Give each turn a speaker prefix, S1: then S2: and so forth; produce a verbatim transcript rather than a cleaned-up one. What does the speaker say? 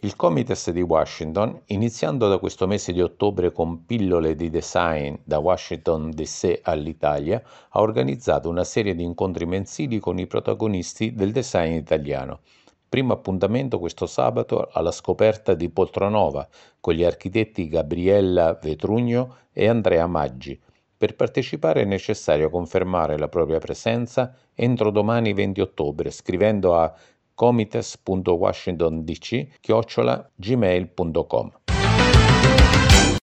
S1: Il Comites di Washington, iniziando da questo mese di ottobre con pillole di design da Washington D C all'Italia, ha organizzato una serie di incontri mensili con i protagonisti del design italiano. Primo appuntamento questo sabato alla scoperta di Poltronova con gli architetti Gabriella Vetrugno e Andrea Maggi. Per partecipare è necessario confermare la propria presenza entro domani venti ottobre scrivendo a comites punto washingtondc chiocciola gmail punto com.